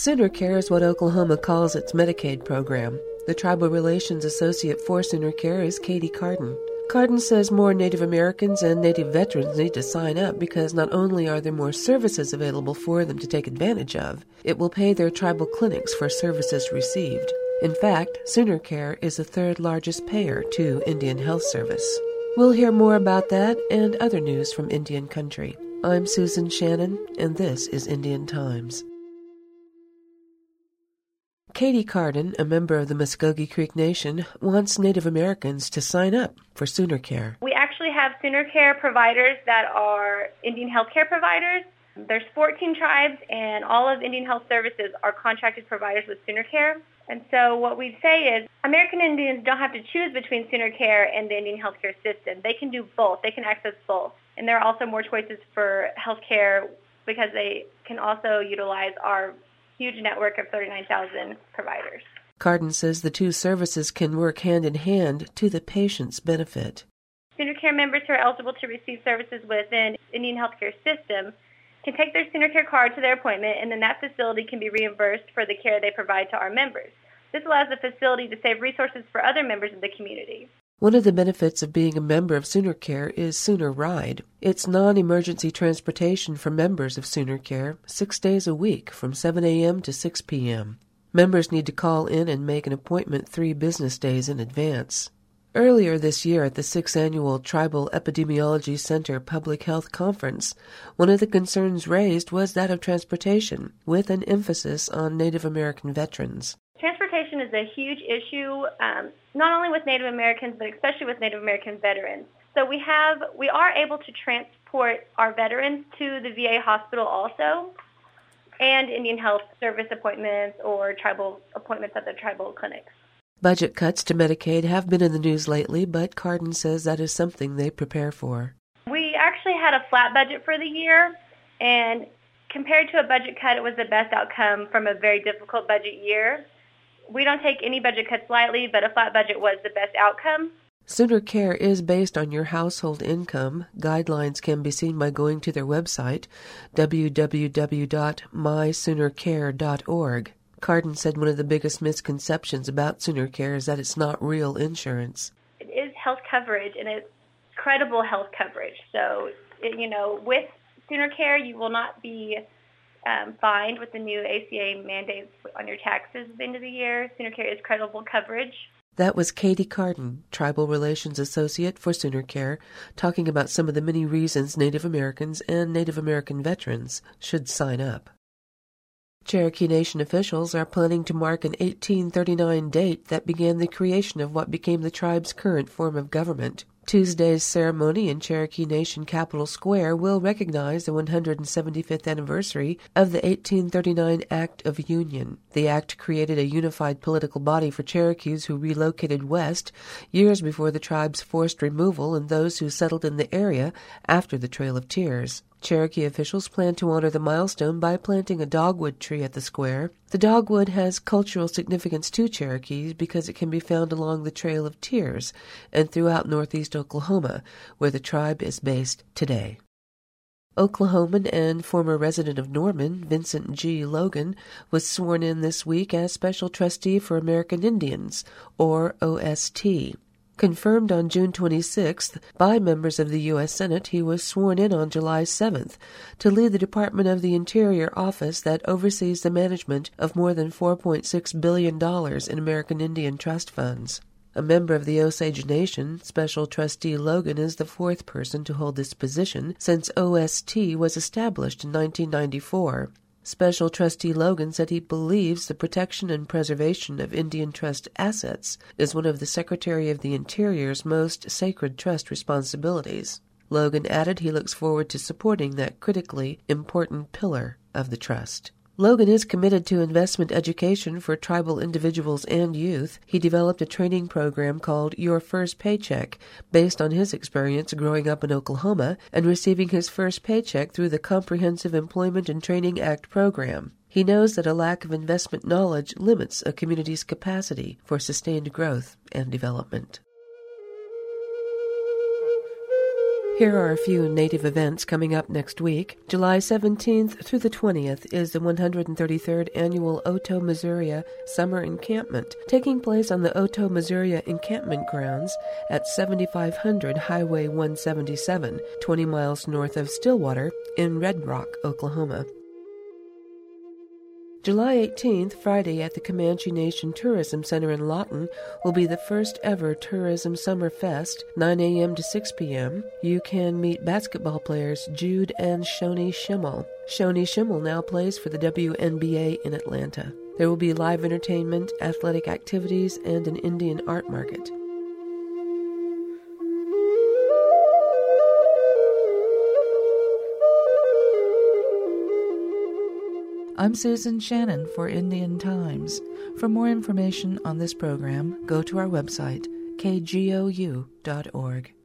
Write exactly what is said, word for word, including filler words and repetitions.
Sooner Care is what Oklahoma calls its Medicaid program. The Tribal Relations Associate for Sooner Care is Katie Carden. Carden says more Native Americans and Native veterans need to sign up because not only are there more services available for them to take advantage of, it will pay their tribal clinics for services received. In fact, Sooner Care is the third largest payer to Indian Health Service. We'll hear more about that and other news from Indian Country. I'm Susan Shannon, and this is Indian Times. Katie Carden, a member of the Muskogee Creek Nation, wants Native Americans to sign up for Sooner Care. We actually have Sooner Care providers that are Indian health care providers. There's fourteen tribes, and all of Indian Health Services are contracted providers with Sooner Care. And so what we say is American Indians don't have to choose between Sooner Care and the Indian health care system. They can do both. They can access both. And there are also more choices for health care because they can also utilize our huge network of thirty-nine thousand providers. Carden says the two services can work hand in hand to the patient's benefit. Sooner Care members who are eligible to receive services within Indian healthcare system can take their Sooner Care card to their appointment, and then that facility can be reimbursed for the care they provide to our members. This allows the facility to save resources for other members of the community. One of the benefits of being a member of Sooner Care is Sooner Ride. It's non-emergency transportation for members of Sooner Care, six days a week from seven a.m. to six p.m. Members need to call in and make an appointment three business days in advance. Earlier this year at the sixth Annual Tribal Epidemiology Center Public Health Conference, one of the concerns raised was that of transportation, with an emphasis on Native American veterans. Transportation is a huge issue, um, not only with Native Americans, but especially with Native American veterans. So we have, we are able to transport our veterans to the V A hospital also, and Indian Health Service appointments or tribal appointments at the tribal clinics. Budget cuts to Medicaid have been in the news lately, but Carden says that is something they prepare for. We actually had a flat budget for the year, and compared to a budget cut, it was the best outcome from a very difficult budget year. We don't take any budget cuts lightly, but a flat budget was the best outcome. Sooner Care is based on your household income. Guidelines can be seen by going to their website, w w w dot my sooner care dot org. Carden said one of the biggest misconceptions about Sooner Care is that it's not real insurance. It is health coverage, and it's credible health coverage. So, it, you know, with Sooner Care, you will not be Um, fined with the new A C A mandates on your taxes at the end of the year. Sooner Care is credible coverage. That was Katie Carden, Tribal Relations Associate for Sooner Care, talking about some of the many reasons Native Americans and Native American veterans should sign up. Cherokee Nation officials are planning to mark an eighteen thirty-nine date that began the creation of what became the tribe's current form of government. Tuesday's ceremony in Cherokee Nation Capitol Square will recognize the one hundred seventy-fifth anniversary of the eighteen thirty-nine Act of Union. The act created a unified political body for Cherokees who relocated west years before the tribe's forced removal and those who settled in the area after the Trail of Tears. Cherokee officials plan to honor the milestone by planting a dogwood tree at the square. The dogwood has cultural significance to Cherokees because it can be found along the Trail of Tears and throughout northeast Oklahoma, where the tribe is based today. Oklahoman and former resident of Norman, Vincent G. Logan, was sworn in this week as Special Trustee for American Indians, or O S T. Confirmed on June twenty-sixth by members of the U S Senate, he was sworn in on July seventh to lead the Department of the Interior office that oversees the management of more than four point six billion dollars in American Indian trust funds. A member of the Osage Nation, Special Trustee Logan is the fourth person to hold this position since O S T was established in nineteen ninety-four. Special Trustee Logan said he believes the protection and preservation of Indian trust assets is one of the Secretary of the Interior's most sacred trust responsibilities. Logan added he looks forward to supporting that critically important pillar of the trust. Logan is committed to investment education for tribal individuals and youth. He developed a training program called Your First Paycheck, based on his experience growing up in Oklahoma and receiving his first paycheck through the Comprehensive Employment and Training Act program. He knows that a lack of investment knowledge limits a community's capacity for sustained growth and development. Here are a few Native events coming up next week. July seventeenth through the twentieth is the one hundred thirty-third Annual Otoe, Missouri Summer Encampment, taking place on the Otoe, Missouri Encampment Grounds at seventy-five hundred Highway one seventy-seven, twenty miles north of Stillwater in Red Rock, Oklahoma. July eighteenth, Friday, at the Comanche Nation Tourism Center in Lawton will be the first ever Tourism Summer Fest, nine a.m. to six p.m. You can meet basketball players Jude and Shoni Schimmel. Shoni Schimmel now plays for the W N B A in Atlanta. There will be live entertainment, athletic activities, and an Indian art market. I'm Susan Shannon for Indian Times. For more information on this program, go to our website, k g o u dot org.